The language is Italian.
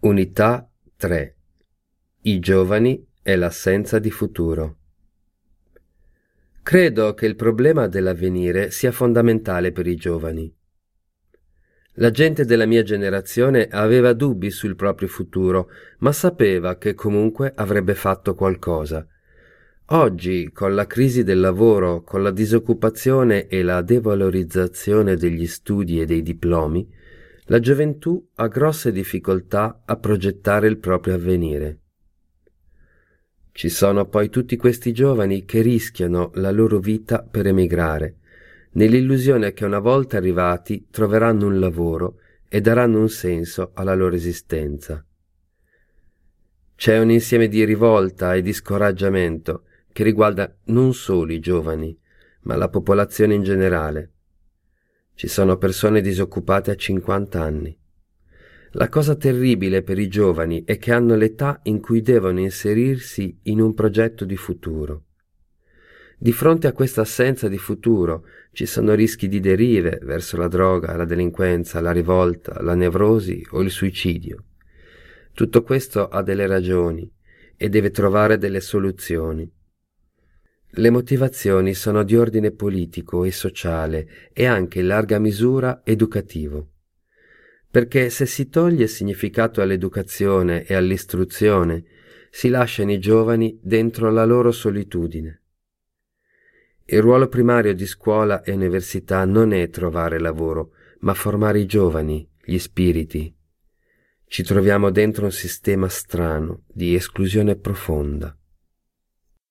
Unità 3. I giovani e l'assenza di futuro. Credo che il problema dell'avvenire sia fondamentale per i giovani. La gente della mia generazione aveva dubbi sul proprio futuro, ma sapeva che comunque avrebbe fatto qualcosa. Oggi, con la crisi del lavoro, con la disoccupazione e la devalorizzazione degli studi e dei diplomi, la gioventù ha grosse difficoltà a progettare il proprio avvenire. Ci sono poi tutti questi giovani che rischiano la loro vita per emigrare, nell'illusione che una volta arrivati troveranno un lavoro e daranno un senso alla loro esistenza. C'è un insieme di rivolta e di scoraggiamento che riguarda non solo i giovani, ma la popolazione in generale. Ci sono persone disoccupate a 50 anni. La cosa terribile per i giovani è che hanno l'età in cui devono inserirsi in un progetto di futuro. Di fronte a questa assenza di futuro ci sono rischi di derive verso la droga, la delinquenza, la rivolta, la nevrosi o il suicidio. Tutto questo ha delle ragioni e deve trovare delle soluzioni. Le motivazioni sono di ordine politico e sociale e anche in larga misura educativo. Perché se si toglie significato all'educazione e all'istruzione, si lasciano i giovani dentro la loro solitudine. Il ruolo primario di scuola e università non è trovare lavoro, ma formare i giovani, gli spiriti. Ci troviamo dentro un sistema strano, di esclusione profonda.